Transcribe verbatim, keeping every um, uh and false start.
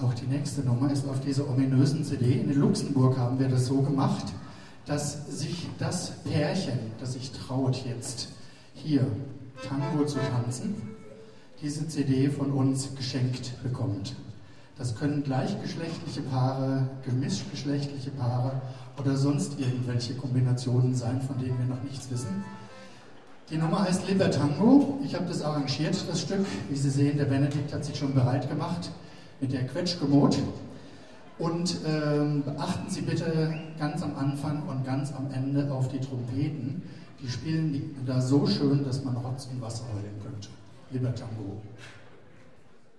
Auch die nächste Nummer ist auf dieser ominösen C D. In Luxemburg haben wir das so gemacht, dass sich das Pärchen, das sich traut, jetzt hier Tango zu tanzen, diese C D von uns geschenkt bekommt. Das können gleichgeschlechtliche Paare, gemischtgeschlechtliche Paare oder sonst irgendwelche Kombinationen sein, von denen wir noch nichts wissen. Die Nummer heißt Libertango. Ich habe das arrangiert, das Stück. Wie Sie sehen, der Benedikt hat sich schon bereit gemacht mit der Quetschkommode. Und ähm, beachten Sie bitte ganz am Anfang und ganz am Ende auf die Trompeten. Die spielen die da so schön, dass man Rotz und Wasser heulen könnte. Libertango.